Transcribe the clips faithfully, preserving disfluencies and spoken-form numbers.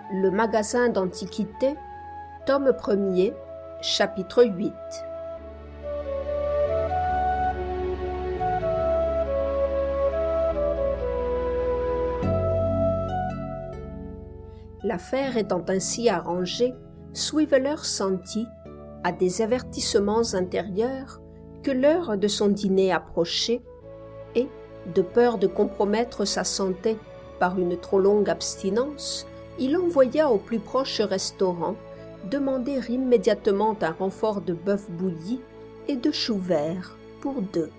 Le magasin d'antiquités, tome premier, chapitre huit. L'affaire étant ainsi arrangée, Swiveller sentit, à des avertissements intérieurs, que l'heure de son dîner approchait, et, de peur de compromettre sa santé par une trop longue abstinence, il envoya au plus proche restaurant demander immédiatement un renfort de bœuf bouilli et de choux verts pour deux.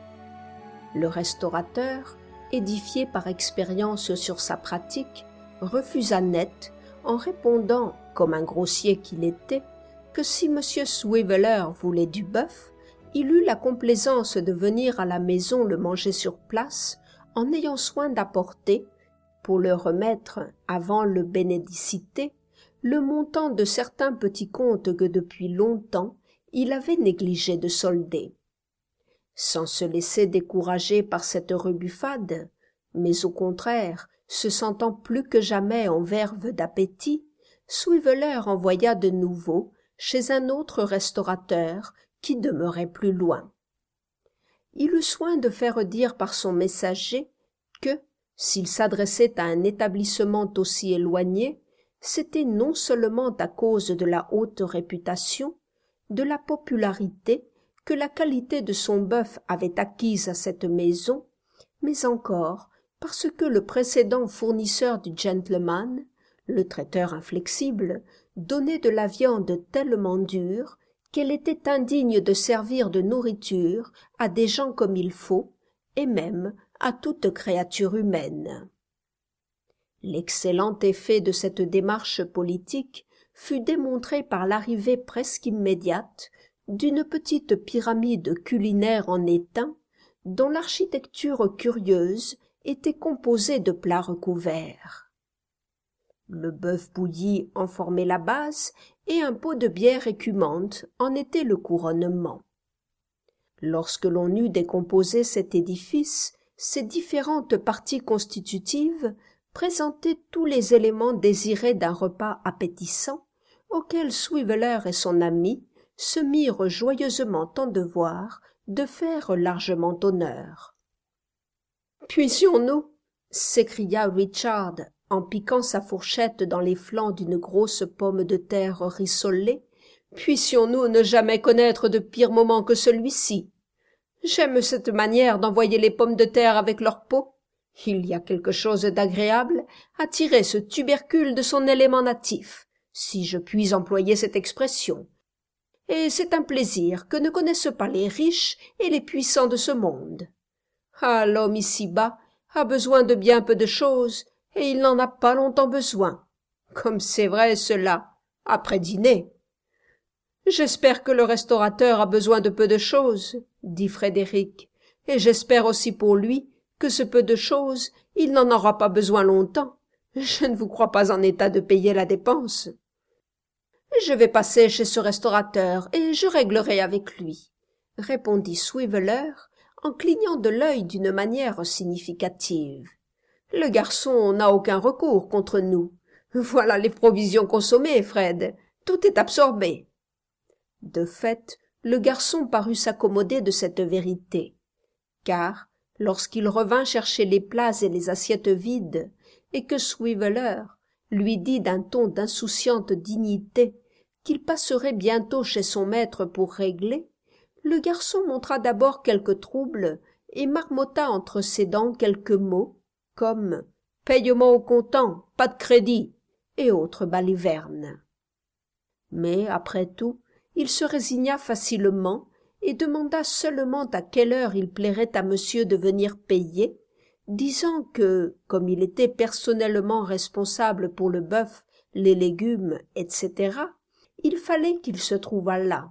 Le restaurateur, édifié par expérience sur sa pratique, refusa net en répondant, comme un grossier qu'il était, que si M. Swiveller voulait du bœuf, il eut la complaisance de venir à la maison le manger sur place en ayant soin d'apporter, pour le remettre avant le bénédicité, le montant de certains petits comptes que depuis longtemps il avait négligé de solder. Sans se laisser décourager par cette rebuffade, mais au contraire se sentant plus que jamais en verve d'appétit, Swiveller envoya de nouveau chez un autre restaurateur qui demeurait plus loin. Il eut soin de faire dire par son messager que, s'il s'adressait à un établissement aussi éloigné, c'était non seulement à cause de la haute réputation, de la popularité que la qualité de son bœuf avait acquise à cette maison, mais encore parce que le précédent fournisseur du gentleman, le traiteur inflexible, donnait de la viande tellement dure qu'elle était indigne de servir de nourriture à des gens comme il faut, et même à toute créature humaine. L'excellent effet de cette démarche politique fut démontré par l'arrivée presque immédiate d'une petite pyramide culinaire en étain, dont l'architecture curieuse était composée de plats recouverts. Le bœuf bouilli en formait la base et un pot de bière écumante en était le couronnement. Lorsque l'on eut décomposé cet édifice, ses différentes parties constitutives présentaient tous les éléments désirés d'un repas appétissant, auquel Swiveller et son ami se mirent joyeusement en devoir de faire largement honneur. « Puissions-nous, » s'écria Richard, en piquant sa fourchette dans les flancs d'une grosse pomme de terre rissolée, « puissions-nous ne jamais connaître de pire moment que celui-ci. J'aime cette manière d'envoyer les pommes de terre avec leur peau. Il y a quelque chose d'agréable à tirer ce tubercule de son élément natif, si je puis employer cette expression. Et c'est un plaisir que ne connaissent pas les riches et les puissants de ce monde. Ah, l'homme ici-bas a besoin de bien peu de choses, et il n'en a pas longtemps besoin. Comme c'est vrai cela, après dîner. J'espère que le restaurateur a besoin de peu de choses, dit Frédéric, et j'espère aussi pour lui que ce peu de choses, il n'en aura pas besoin longtemps. Je ne vous crois pas en état de payer la dépense. Je vais passer chez ce restaurateur et je réglerai avec lui, répondit Swiveller en clignant de l'œil d'une manière significative. Le garçon n'a aucun recours contre nous. Voilà les provisions consommées, Fred. Tout est absorbé. De fait, le garçon parut s'accommoder de cette vérité, car, lorsqu'il revint chercher les plats et les assiettes vides, et que Swiveller lui dit d'un ton d'insouciante dignité qu'il passerait bientôt chez son maître pour régler, le garçon montra d'abord quelque trouble et marmotta entre ses dents quelques mots, comme « paiement au comptant, pas de crédit » et autres balivernes. Mais, après tout, il se résigna facilement et demanda seulement à quelle heure il plairait à monsieur de venir payer, disant que, comme il était personnellement responsable pour le bœuf, les légumes, et cætera, il fallait qu'il se trouvât là.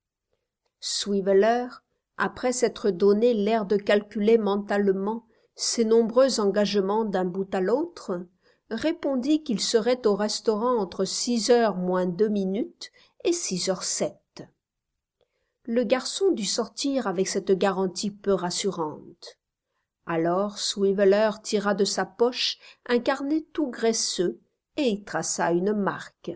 Swiveller, après s'être donné l'air de calculer mentalement ses nombreux engagements d'un bout à l'autre, répondit qu'il serait au restaurant entre six heures moins deux minutes et six heures sept. Le garçon dut sortir avec cette garantie peu rassurante. Alors Swiveller tira de sa poche un carnet tout graisseux et y traça une marque.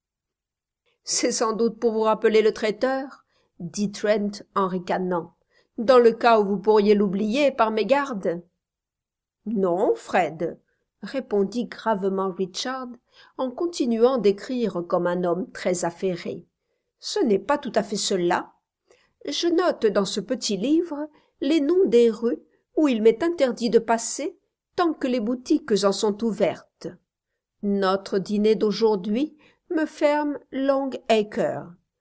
« C'est sans doute pour vous rappeler le traiteur, » dit Trent en ricanant, « dans le cas où vous pourriez l'oublier par mégarde. »« Non, Fred, » répondit gravement Richard, en continuant d'écrire comme un homme très affairé. « Ce n'est pas tout à fait cela. Je note dans ce petit livre les noms des rues où il m'est interdit de passer tant que les boutiques en sont ouvertes. Notre dîner d'aujourd'hui me ferme Long Acre.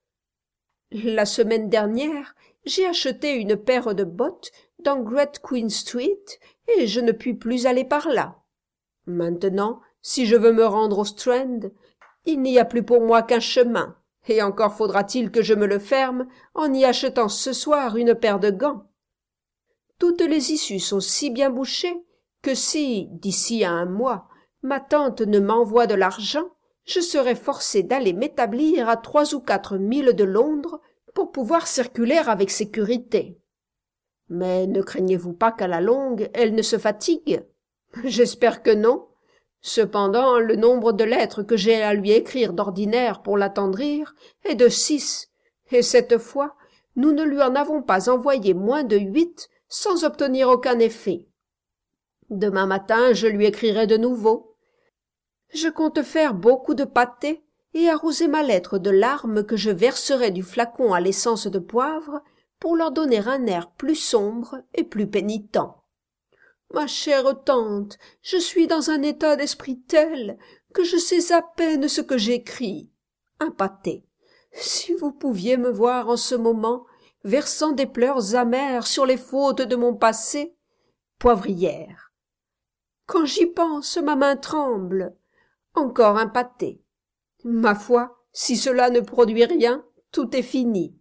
La semaine dernière, j'ai acheté une paire de bottes dans Great Queen Street et je ne puis plus aller par là. Maintenant, si je veux me rendre au Strand, il n'y a plus pour moi qu'un chemin, et encore faudra-t-il que je me le ferme en y achetant ce soir une paire de gants. Toutes les issues sont si bien bouchées que si, d'ici à un mois, ma tante ne m'envoie de l'argent, je serai forcé d'aller m'établir à trois ou quatre milles de Londres pour pouvoir circuler avec sécurité. Mais ne craignez-vous pas qu'à la longue elle ne se fatigue? J'espère que non. Cependant, le nombre de lettres que j'ai à lui écrire d'ordinaire pour l'attendrir est de six, et cette fois, nous ne lui en avons pas envoyé moins de huit sans obtenir aucun effet. Demain matin, je lui écrirai de nouveau. Je compte faire beaucoup de pâté et arroser ma lettre de larmes que je verserai du flacon à l'essence de poivre pour leur donner un air plus sombre et plus pénitent. Ma chère tante, je suis dans un état d'esprit tel que je sais à peine ce que j'écris. Un pâté. Si vous pouviez me voir en ce moment, versant des pleurs amers sur les fautes de mon passé. Poivrière. Quand j'y pense, ma main tremble. Encore un pâté. Ma foi, si cela ne produit rien, tout est fini.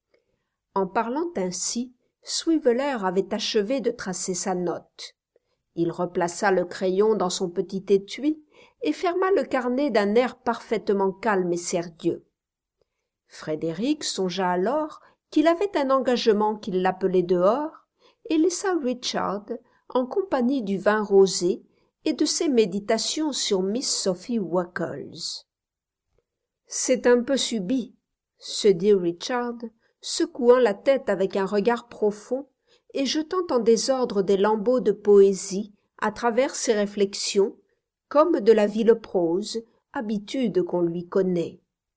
En parlant ainsi, Swiveller avait achevé de tracer sa note. Il replaça le crayon dans son petit étui et ferma le carnet d'un air parfaitement calme et sérieux. Frédéric songea alors qu'il avait un engagement qui l'appelait dehors et laissa Richard en compagnie du vin rosé et de ses méditations sur Miss Sophie Wackles. « C'est un peu subit, » se dit Richard, secouant la tête avec un regard profond et jetant en désordre des lambeaux de poésie à travers ses réflexions, comme de la vile prose, habitude qu'on lui connaît.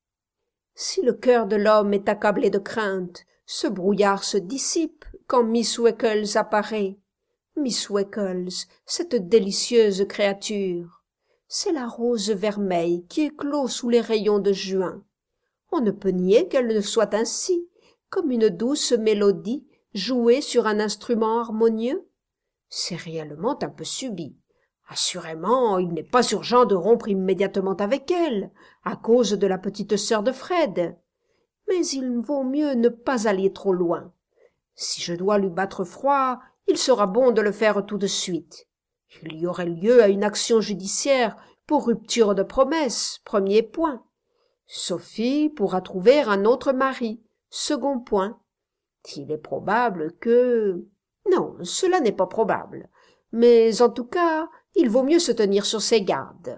Si le cœur de l'homme est accablé de crainte, ce brouillard se dissipe quand Miss Wackles apparaît. Miss Wackles, cette délicieuse créature, c'est la rose vermeille qui éclot sous les rayons de juin. On ne peut nier qu'elle ne soit ainsi, comme une douce mélodie jouée sur un instrument harmonieux. C'est réellement un peu subit. Assurément, il n'est pas urgent de rompre immédiatement avec elle, à cause de la petite sœur de Fred. Mais il vaut mieux ne pas aller trop loin. Si je dois lui battre froid, il sera bon de le faire tout de suite. Il y aurait lieu à une action judiciaire pour rupture de promesse, premier point. Sophie pourra trouver un autre mari, second point. Il est probable que... Non, cela n'est pas probable. Mais en tout cas, il vaut mieux se tenir sur ses gardes.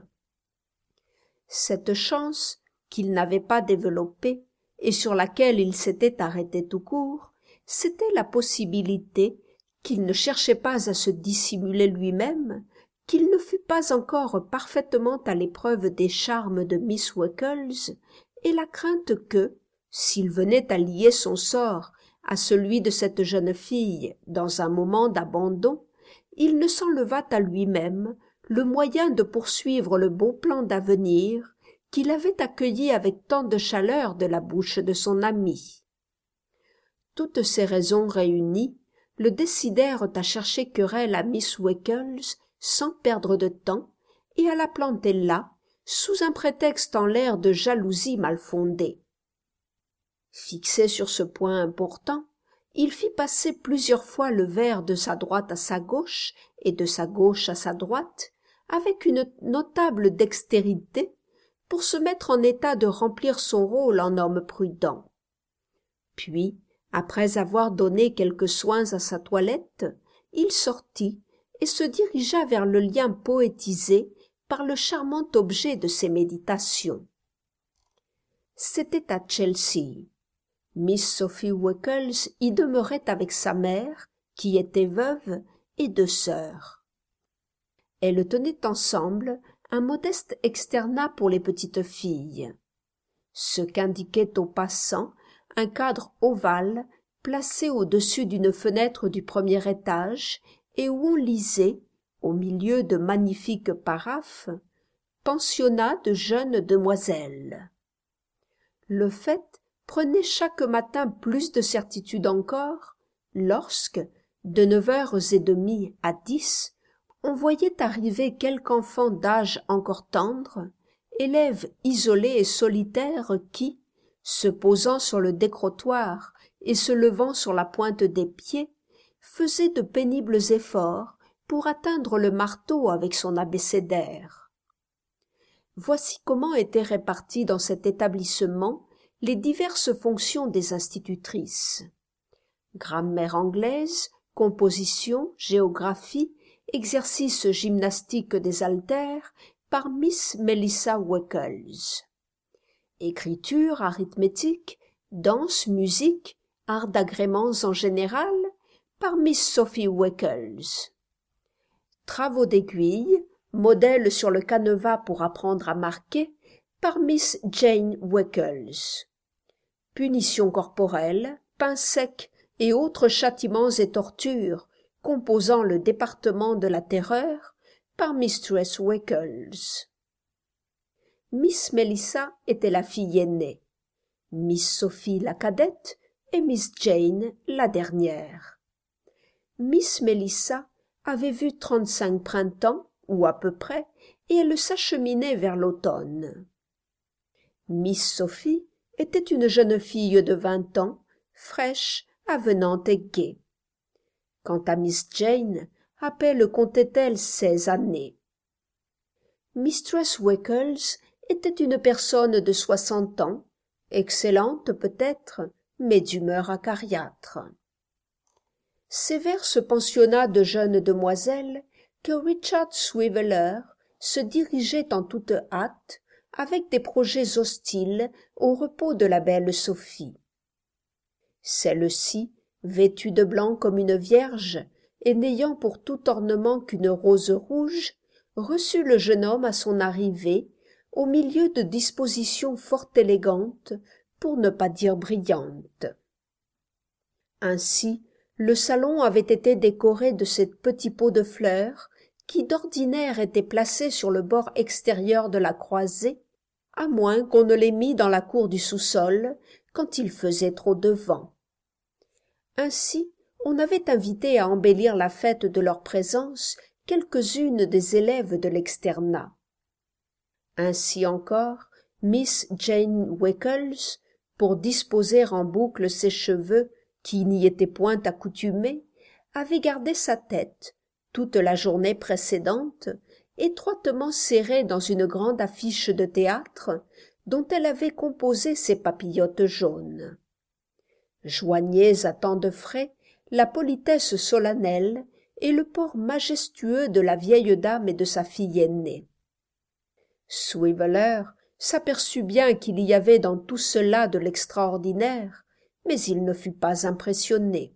Cette chance, qu'il n'avait pas développée et sur laquelle il s'était arrêté tout court, c'était la possibilité qu'il ne cherchait pas à se dissimuler lui-même, qu'il ne fût pas encore parfaitement à l'épreuve des charmes de Miss Wackles, et la crainte que, s'il venait à lier son sort à celui de cette jeune fille dans un moment d'abandon, il ne s'enlevât à lui-même le moyen de poursuivre le beau plan d'avenir qu'il avait accueilli avec tant de chaleur de la bouche de son ami. Toutes ces raisons réunies le décidèrent à chercher querelle à Miss Wackles sans perdre de temps et à la planter là, sous un prétexte en l'air de jalousie mal fondée. Fixé sur ce point important, il fit passer plusieurs fois le verre de sa droite à sa gauche et de sa gauche à sa droite, avec une notable dextérité, pour se mettre en état de remplir son rôle en homme prudent. Puis, après avoir donné quelques soins à sa toilette, il sortit et se dirigea vers le lien poétisé par le charmant objet de ses méditations. C'était à Chelsea. Miss Sophie Wackles y demeurait avec sa mère, qui était veuve, et deux sœurs. Elles tenaient ensemble un modeste externat pour les petites filles. Ce qu'indiquait aux passants un cadre ovale placé au-dessus d'une fenêtre du premier étage et où on lisait, au milieu de magnifiques paraphes, « Pensionnat de jeunes demoiselles ». Le fait prenait chaque matin plus de certitude encore lorsque, de neuf heures et demie à dix, on voyait arriver quelque enfant d'âge encore tendre, élève isolé et solitaire qui, se posant sur le décrotoir et se levant sur la pointe des pieds, faisait de pénibles efforts pour atteindre le marteau avec son abécédaire. Voici comment étaient réparties dans cet établissement les diverses fonctions des institutrices. Grammaire anglaise, composition, géographie, exercice gymnastique des haltères par Miss Melissa Wackles. Écriture, arithmétique, danse, musique, art d'agréments en général par Miss Sophie Wackles. Travaux d'aiguille, modèle sur le canevas pour apprendre à marquer par Miss Jane Wackles. Punitions corporelles, pain sec et autres châtiments et tortures composant le département de la terreur par Mistress Wackles. Miss Melissa était la fille aînée, Miss Sophie la cadette et Miss Jane la dernière. Miss Melissa avait vu trente-cinq printemps, ou à peu près, et elle s'acheminait vers l'automne. Miss Sophie était une jeune fille de vingt ans, fraîche, avenante et gaie. Quant à Miss Jane, à peine comptait-elle seize années. Mistress Wackles était une personne de soixante ans, excellente peut-être, mais d'humeur acariâtre. C'est vers ce pensionnat de jeunes demoiselles que Richard Swiveller se dirigeait en toute hâte, avec des projets hostiles au repos de la belle Sophie. Celle-ci, vêtue de blanc comme une vierge, et n'ayant pour tout ornement qu'une rose rouge, reçut le jeune homme à son arrivée, au milieu de dispositions fort élégantes, pour ne pas dire brillantes. Ainsi, le salon avait été décoré de ces petits pots de fleurs, qui d'ordinaire étaient placés sur le bord extérieur de la croisée, à moins qu'on ne les mît dans la cour du sous-sol, quand il faisait trop de vent. Ainsi, on avait invité à embellir la fête de leur présence quelques-unes des élèves de l'externat. Ainsi encore, Miss Jane Wackles, pour disposer en boucle ses cheveux qui n'y étaient point accoutumés, avait gardé sa tête, toute la journée précédente, étroitement serrée dans une grande affiche de théâtre dont elle avait composé ses papillotes jaunes. Joignez à tant de frais la politesse solennelle et le port majestueux de la vieille dame et de sa fille aînée. Swiveller s'aperçut bien qu'il y avait dans tout cela de l'extraordinaire, mais il ne fut pas impressionné.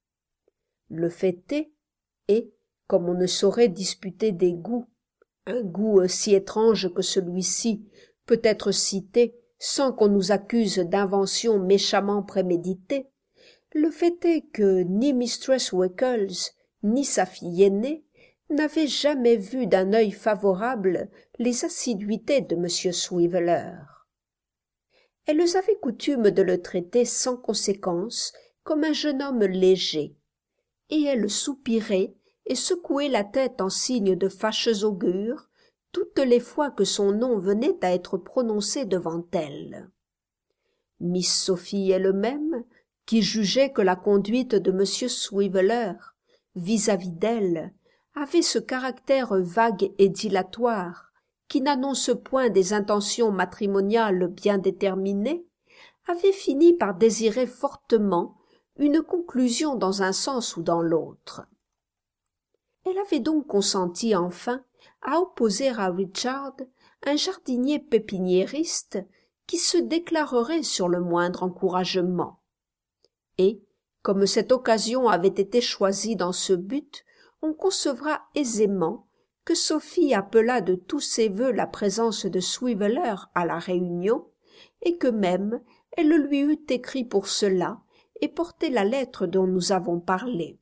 Le fait est, et, comme on ne saurait disputer des goûts, un goût si étrange que celui-ci peut être cité sans qu'on nous accuse d'invention méchamment préméditée, le fait est que ni Mistress Wackles ni sa fille aînée n'avaient jamais vu d'un œil favorable les assiduités de M. Swiveller. Elles avaient coutume de le traiter sans conséquence comme un jeune homme léger, et elles soupiraient et secouaient la tête en signe de fâcheux augure toutes les fois que son nom venait à être prononcé devant elles. Miss Sophie elle-même, qui jugeait que la conduite de M. Swiveller vis-à-vis d'elle avait ce caractère vague et dilatoire qui n'annonce point des intentions matrimoniales bien déterminées, avait fini par désirer fortement une conclusion dans un sens ou dans l'autre. Elle avait donc consenti enfin à opposer à Richard un jardinier pépiniériste qui se déclarerait sur le moindre encouragement. Et, comme cette occasion avait été choisie dans ce but, on concevra aisément que Sophie appela de tous ses vœux la présence de Swiveller à la réunion, et que même elle lui eût écrit pour cela et porté la lettre dont nous avons parlé.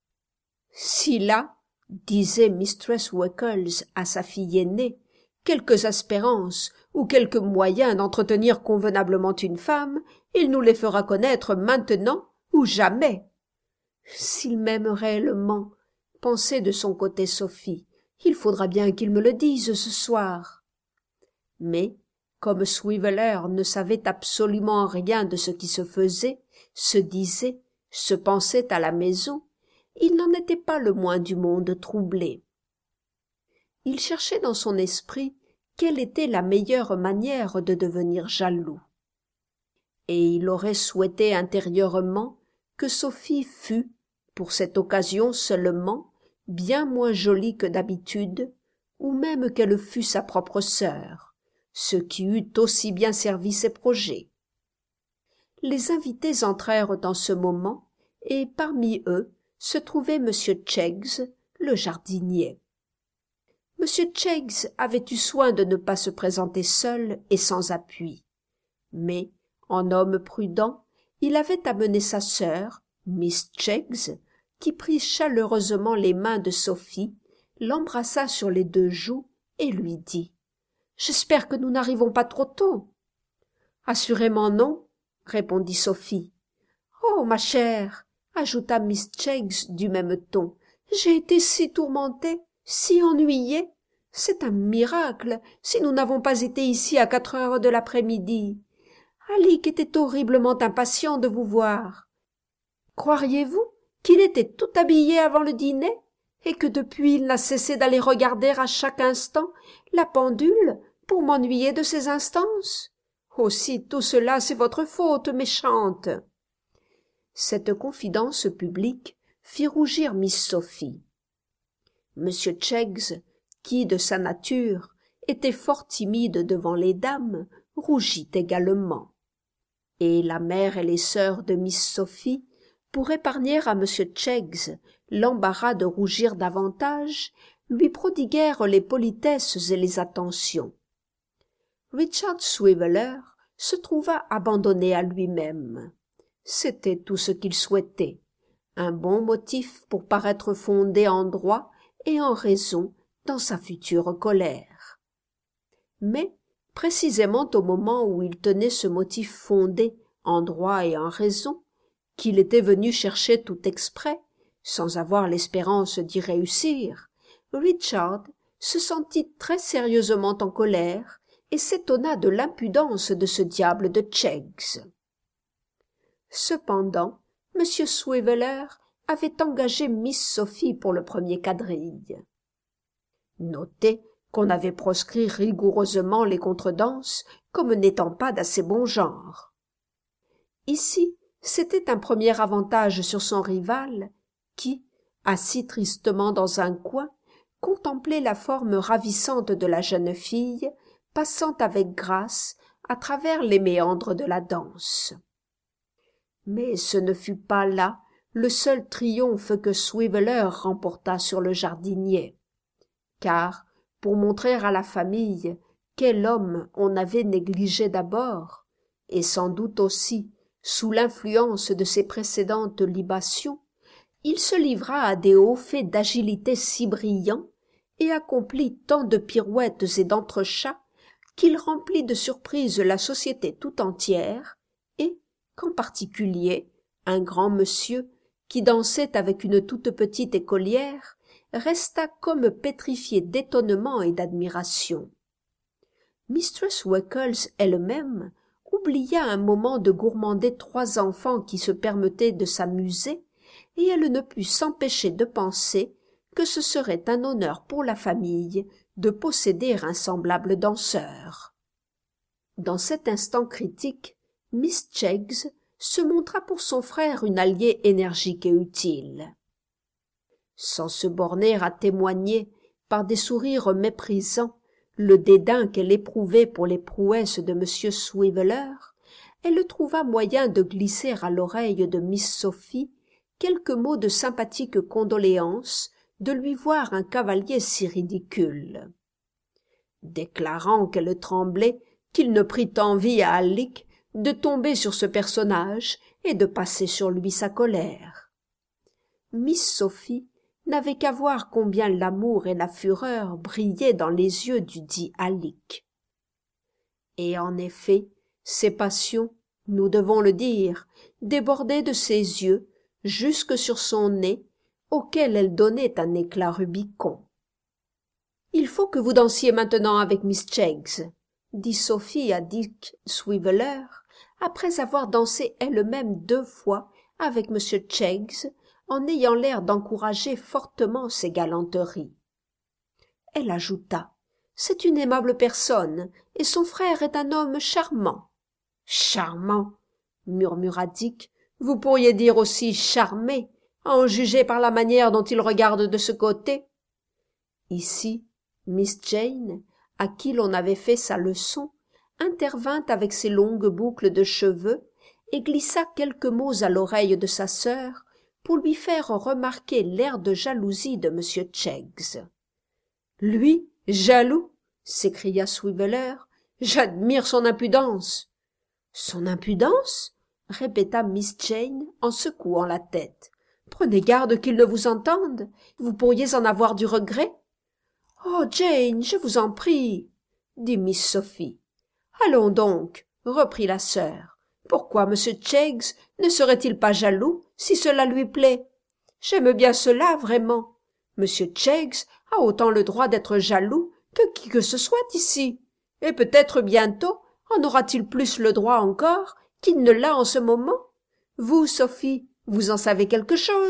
Si là, disait mistress Wackles à sa fille aînée, quelques espérances ou quelques moyens d'entretenir convenablement une femme, il nous les fera connaître maintenant ou jamais. S'il m'aime réellement, pensait de son côté Sophie, il faudra bien qu'il me le dise ce soir. Mais, comme Swiveller ne savait absolument rien de ce qui se faisait, se disait, se pensait à la maison, il n'en était pas le moins du monde troublé. Il cherchait dans son esprit quelle était la meilleure manière de devenir jaloux. Et il aurait souhaité intérieurement que Sophie fût, pour cette occasion seulement, bien moins jolie que d'habitude, ou même qu'elle fût sa propre sœur, ce qui eût aussi bien servi ses projets. Les invités entrèrent en ce moment, et parmi eux se trouvait M. Cheggs, le jardinier. M. Cheggs avait eu soin de ne pas se présenter seul et sans appui. Mais, en homme prudent, il avait amené sa sœur, Miss Cheggs, qui prit chaleureusement les mains de Sophie, l'embrassa sur les deux joues et lui dit « J'espère que nous n'arrivons pas trop tôt. »« Assurément non, » répondit Sophie. « Oh, ma chère, » ajouta Miss Cheggs du même ton, « j'ai été si tourmentée, si ennuyée. C'est un miracle si nous n'avons pas été ici à quatre heures de l'après-midi. Alick était horriblement impatient de vous voir. Croiriez-vous qu'il était tout habillé avant le dîner et que depuis il n'a cessé d'aller regarder à chaque instant la pendule pour m'ennuyer de ses instances? Aussi tout cela c'est votre faute méchante. » Cette confidence publique fit rougir Miss Sophie. Monsieur Cheggs, qui, de sa nature, était fort timide devant les dames, rougit également. Et la mère et les sœurs de Miss Sophie, pour épargner à M. Cheggs l'embarras de rougir davantage, lui prodiguèrent les politesses et les attentions. Richard Swiveller se trouva abandonné à lui-même. C'était tout ce qu'il souhaitait, un bon motif pour paraître fondé en droit et en raison dans sa future colère. Mais, précisément au moment où il tenait ce motif fondé en droit et en raison, qu'il était venu chercher tout exprès, sans avoir l'espérance d'y réussir, Richard se sentit très sérieusement en colère et s'étonna de l'impudence de ce diable de Cheggs. Cependant, M. Swiveller avait engagé Miss Sophie pour le premier quadrille. Notez qu'on avait proscrit rigoureusement les contredanses comme n'étant pas d'assez bon genre. Ici, c'était un premier avantage sur son rival qui, assis tristement dans un coin, contemplait la forme ravissante de la jeune fille passant avec grâce à travers les méandres de la danse. Mais ce ne fut pas là le seul triomphe que Swiveller remporta sur le jardinier, car, pour montrer à la famille quel homme on avait négligé d'abord, et sans doute aussi sous l'influence de ses précédentes libations, il se livra à des hauts faits d'agilité si brillants et accomplit tant de pirouettes et d'entrechats qu'il remplit de surprise la société tout entière, et qu'en particulier un grand monsieur qui dansait avec une toute petite écolière resta comme pétrifié d'étonnement et d'admiration. Mistress Wackles elle-même oublia un moment de gourmander trois enfants qui se permettaient de s'amuser, et elle ne put s'empêcher de penser que ce serait un honneur pour la famille de posséder un semblable danseur. Dans cet instant critique, Miss Cheggs se montra pour son frère une alliée énergique et utile. Sans se borner à témoigner par des sourires méprisants, le dédain qu'elle éprouvait pour les prouesses de M. Swiveller, elle trouva moyen de glisser à l'oreille de Miss Sophie quelques mots de sympathique condoléance de lui voir un cavalier si ridicule. Déclarant qu'elle tremblait qu'il ne prît envie à Alick de tomber sur ce personnage et de passer sur lui sa colère. Miss Sophie n'avait qu'à voir combien l'amour et la fureur brillaient dans les yeux du dit Alick. Et en effet, ses passions, nous devons le dire, débordaient de ses yeux jusque sur son nez, auquel elle donnait un éclat rubicond. « Il faut que vous dansiez maintenant avec Miss Cheggs, » dit Sophie à Dick Swiveller, après avoir dansé elle-même deux fois avec M. Cheggs, en ayant l'air d'encourager fortement ses galanteries. Elle ajouta: « C'est une aimable personne, et son frère est un homme charmant. »« Charmant !» murmura Dick. « Vous pourriez dire aussi charmé, à en juger par la manière dont il regarde de ce côté. » Ici, Miss Jane, à qui l'on avait fait sa leçon, intervint avec ses longues boucles de cheveux et glissa quelques mots à l'oreille de sa sœur pour lui faire remarquer l'air de jalousie de M. Cheggs. « Lui, jaloux !» s'écria Swiveller. « J'admire son impudence. »« Son impudence ?» répéta Miss Jane en secouant la tête. « Prenez garde qu'il ne vous entende. Vous pourriez en avoir du regret. »« Oh, Jane, je vous en prie !» dit Miss Sophie. « Allons donc, » reprit la sœur. « Pourquoi M. Cheggs ne serait-il pas jaloux si cela lui plaît? J'aime bien cela, vraiment. M. Cheggs a autant le droit d'être jaloux que qui que ce soit ici. Et peut-être bientôt en aura-t-il plus le droit encore qu'il ne l'a en ce moment. Vous, Sophie, vous en savez quelque chose? »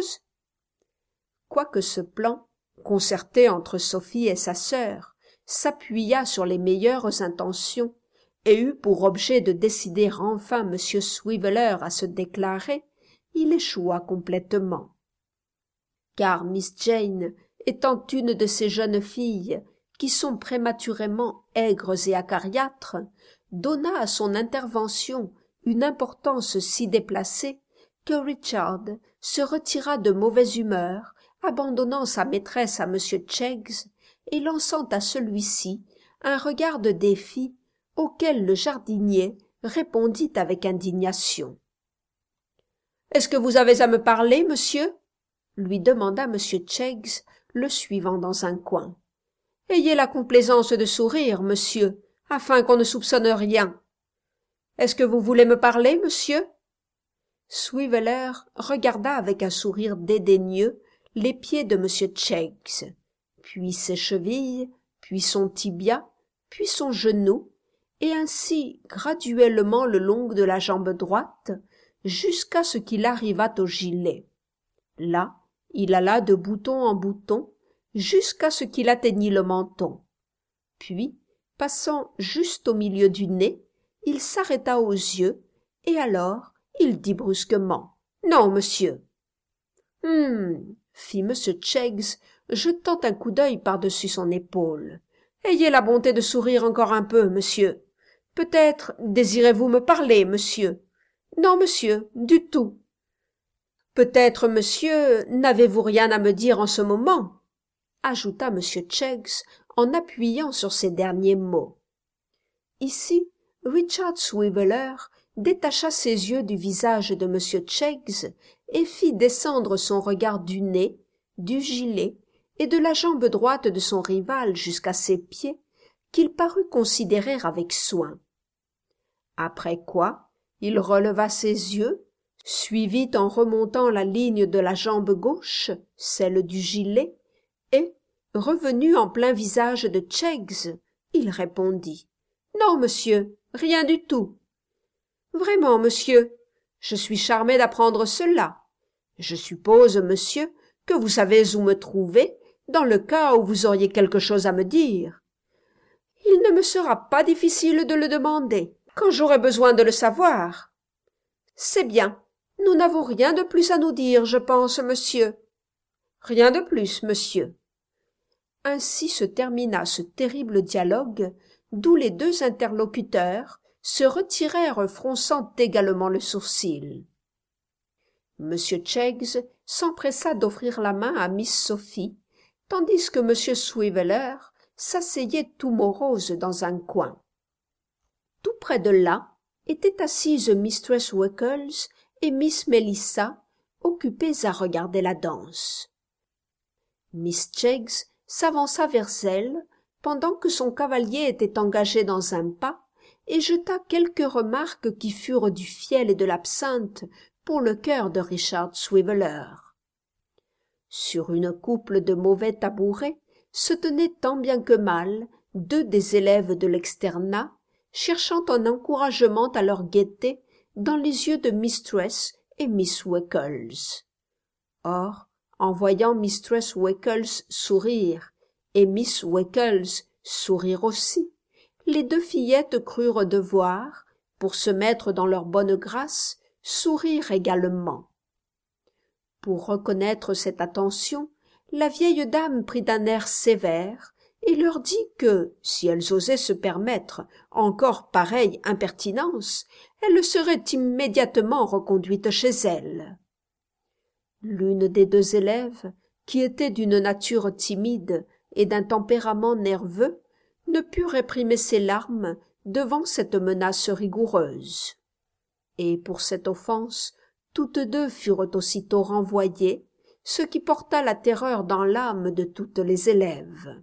Quoique ce plan, concerté entre Sophie et sa sœur, s'appuya sur les meilleures intentions et eut pour objet de décider enfin M. Swiveller à se déclarer, il échoua complètement. Car Miss Jane, étant une de ces jeunes filles qui sont prématurément aigres et acariâtres, donna à son intervention une importance si déplacée que Richard se retira de mauvaise humeur, abandonnant sa maîtresse à M. Cheggs et lançant à celui-ci un regard de défi auquel le jardinier répondit avec indignation. « Est-ce que vous avez à me parler, monsieur ?» lui demanda M. Cheggs, le suivant dans un coin. « Ayez la complaisance de sourire, monsieur, afin qu'on ne soupçonne rien. Est-ce que vous voulez me parler, monsieur ?» Swiveller regarda avec un sourire dédaigneux les pieds de M. Cheggs, puis ses chevilles, puis son tibia, puis son genou, et ainsi graduellement le long de la jambe droite, jusqu'à ce qu'il arrivât au gilet. Là, il alla de bouton en bouton, jusqu'à ce qu'il atteignît le menton. Puis, passant juste au milieu du nez, il s'arrêta aux yeux, et alors il dit brusquement: « Non, monsieur. »« Hum, » fit M. Cheggs, jetant un coup d'œil par-dessus son épaule. « Ayez la bonté de sourire encore un peu, monsieur. Peut-être désirez-vous me parler, monsieur. Non, monsieur, du tout. Peut-être, monsieur, n'avez-vous rien à me dire en ce moment, » ajouta M. Cheggs en appuyant sur ces derniers mots. Ici, Richard Swiveller détacha ses yeux du visage de M. Cheggs et fit descendre son regard du nez, du gilet et de la jambe droite de son rival jusqu'à ses pieds, qu'il parut considérer avec soin. Après quoi, il releva ses yeux, suivit en remontant la ligne de la jambe gauche, celle du gilet, et, revenu en plein visage de Cheggs, il répondit: « Non, monsieur, rien du tout. »« Vraiment, monsieur, je suis charmé d'apprendre cela. Je suppose, monsieur, que vous savez où me trouver, dans le cas où vous auriez quelque chose à me dire. Il ne me sera pas difficile de le demander, quand j'aurai besoin de le savoir. C'est bien, nous n'avons rien de plus à nous dire, je pense, monsieur. Rien de plus, monsieur. Ainsi se termina ce terrible dialogue, d'où les deux interlocuteurs se retirèrent fronçant également le sourcil. M. Cheggs s'empressa d'offrir la main à Miss Sophie, tandis que M. Swiveller s'asseyait tout morose dans un coin. Tout près de là étaient assises mistress Wackles et Miss Melissa, occupées à regarder la danse. Miss Cheggs s'avança vers elle, pendant que son cavalier était engagé dans un pas, et jeta quelques remarques qui furent du fiel et de l'absinthe pour le cœur de Richard Swiveller. Sur une couple de mauvais tabourets se tenaient tant bien que mal deux des élèves de l'externat, cherchant un encouragement à leur gaieté dans les yeux de mistress et Miss Wackles. Or, en voyant mistress Wackles sourire et Miss Wackles sourire aussi, les deux fillettes crurent devoir, pour se mettre dans leur bonne grâce, sourire également. Pour reconnaître cette attention, la vieille dame prit d'un air sévère et leur dit que, si elles osaient se permettre encore pareille impertinence, elles seraient immédiatement reconduites chez elles. L'une des deux élèves, qui était d'une nature timide et d'un tempérament nerveux, ne put réprimer ses larmes devant cette menace rigoureuse. Et pour cette offense, toutes deux furent aussitôt renvoyées, ce qui porta la terreur dans l'âme de toutes les élèves.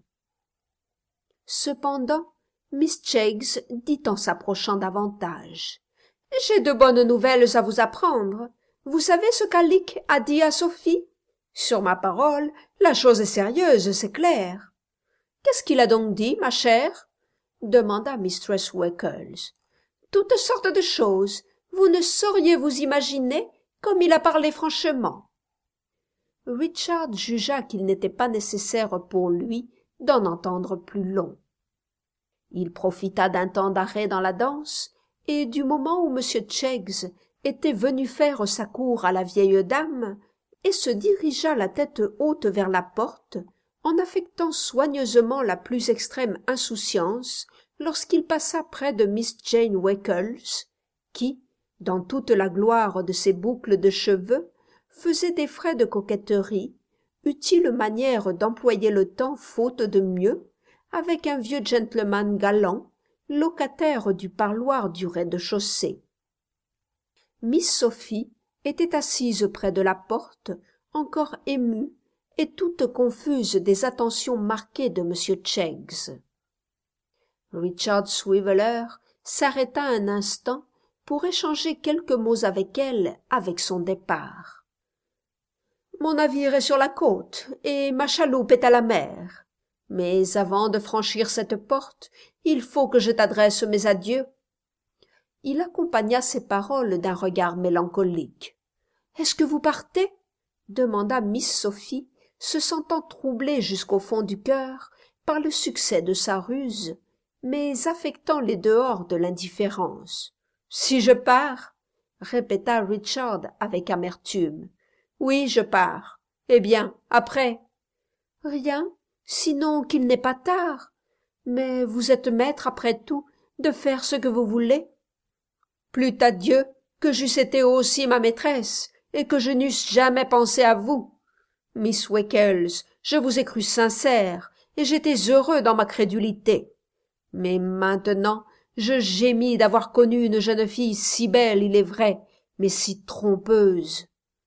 Cependant, Miss Cheggs dit en s'approchant davantage. « J'ai de bonnes nouvelles à vous apprendre. Vous savez ce qu'Alick a dit à Sophie? Sur ma parole, la chose est sérieuse, c'est clair. »« Qu'est-ce qu'il a donc dit, ma chère ?» demanda mistress Wackles. « Toutes sortes de choses. Vous ne sauriez vous imaginer comme il a parlé franchement. » Richard jugea qu'il n'était pas nécessaire pour lui d'en entendre plus long. Il profita d'un temps d'arrêt dans la danse, et du moment où M. Cheggs était venu faire sa cour à la vieille dame, et se dirigea la tête haute vers la porte, en affectant soigneusement la plus extrême insouciance lorsqu'il passa près de Miss Jane Wackles, qui, dans toute la gloire de ses boucles de cheveux, faisait des frais de coquetterie, utile manière d'employer le temps faute de mieux, avec un vieux gentleman galant, locataire du parloir du rez-de-chaussée. Miss Sophie était assise près de la porte, encore émue et toute confuse des attentions marquées de M. Cheggs. Richard Swiveller s'arrêta un instant pour échanger quelques mots avec elle avec son départ. « Mon navire est sur la côte et ma chaloupe est à la mer. Mais avant de franchir cette porte, il faut que je t'adresse mes adieux. » Il accompagna ces paroles d'un regard mélancolique. « Est-ce que vous partez ?» demanda Miss Sophie, se sentant troublée jusqu'au fond du cœur par le succès de sa ruse, mais affectant les dehors de l'indifférence. « Si je pars ?» répéta Richard avec amertume. « Oui, je pars. Eh bien, après ?»« Rien, sinon qu'il n'est pas tard. Mais vous êtes maître, après tout, de faire ce que vous voulez. »« Plût à Dieu que j'eusse été aussi ma maîtresse, et que je n'eusse jamais pensé à vous. Miss Wackles, je vous ai cru sincère, et j'étais heureux dans ma crédulité. Mais maintenant, je gémis d'avoir connu une jeune fille si belle, il est vrai, mais si trompeuse. »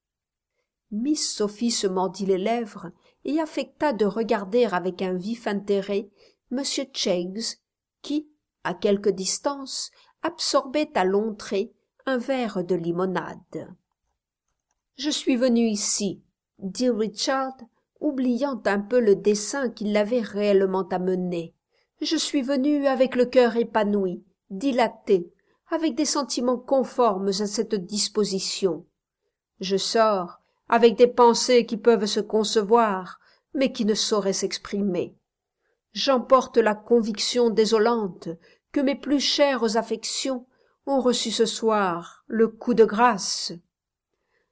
Miss Sophie se mordit les lèvres et affecta de regarder avec un vif intérêt M. Cheggs, qui, à quelque distance, absorbait à longs traits un verre de limonade. « Je suis venu ici, » dit Richard, oubliant un peu le dessein qui l'avait réellement amené. « Je suis venu avec le cœur épanoui, dilaté, avec des sentiments conformes à cette disposition. Je sors avec des pensées qui peuvent se concevoir, mais qui ne sauraient s'exprimer. J'emporte la conviction désolante que mes plus chères affections ont reçu ce soir le coup de grâce. »«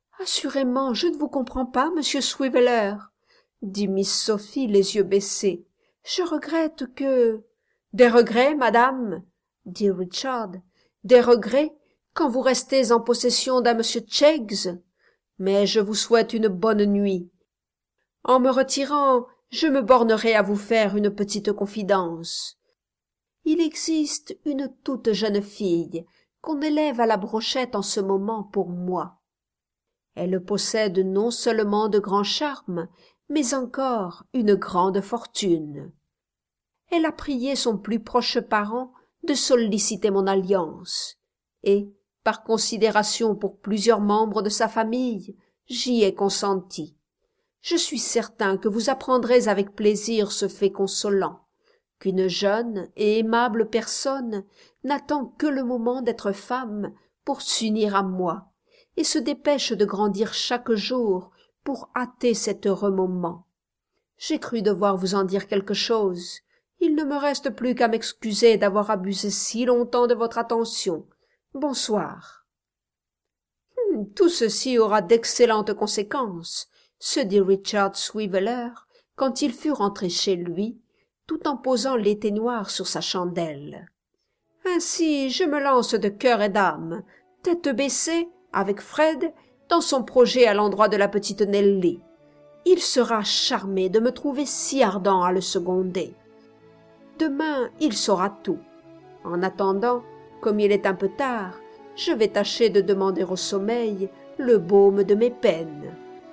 Assurément, je ne vous comprends pas, monsieur Swiveller, » dit Miss Sophie les yeux baissés, Je regrette que... » « Des regrets, madame, » dit Richard, « des regrets quand vous restez en possession d'un monsieur Cheggs. Mais je vous souhaite une bonne nuit. En me retirant, je me bornerai à vous faire une petite confidence. Il existe une toute jeune fille qu'on élève à la brochette en ce moment pour moi. Elle possède non seulement de grands charmes, mais encore une grande fortune. Elle a prié son plus proche parent de solliciter mon alliance, et, par considération pour plusieurs membres de sa famille, j'y ai consenti. Je suis certain que vous apprendrez avec plaisir ce fait consolant, qu'une jeune et aimable personne n'attend que le moment d'être femme pour s'unir à moi, et se dépêche de grandir chaque jour pour hâter cet heureux moment. J'ai cru devoir vous en dire quelque chose. Il ne me reste plus qu'à m'excuser d'avoir abusé si longtemps de votre attention. Bonsoir. Hum, tout ceci aura d'excellentes conséquences, se dit Richard Swiveller quand il fut rentré chez lui, tout en posant l'éteignoir sur sa chandelle. Ainsi je me lance de cœur et d'âme, tête baissée, avec Fred, dans son projet à l'endroit de la petite Nelly. Il sera charmé de me trouver si ardent à le seconder. Demain, il saura tout. En attendant, comme il est un peu tard, je vais tâcher de demander au sommeil le baume de mes peines.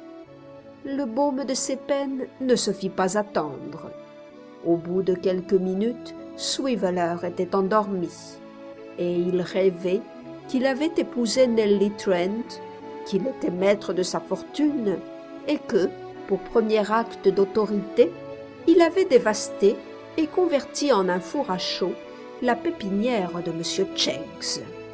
Le baume de ses peines ne se fit pas attendre. Au bout de quelques minutes, Swiveller était endormi, et il rêvait qu'il avait épousé Nelly Trent, qu'il était maître de sa fortune, et que, pour premier acte d'autorité, il avait dévasté et converti en un four à chaud la pépinière de monsieur Cheggs.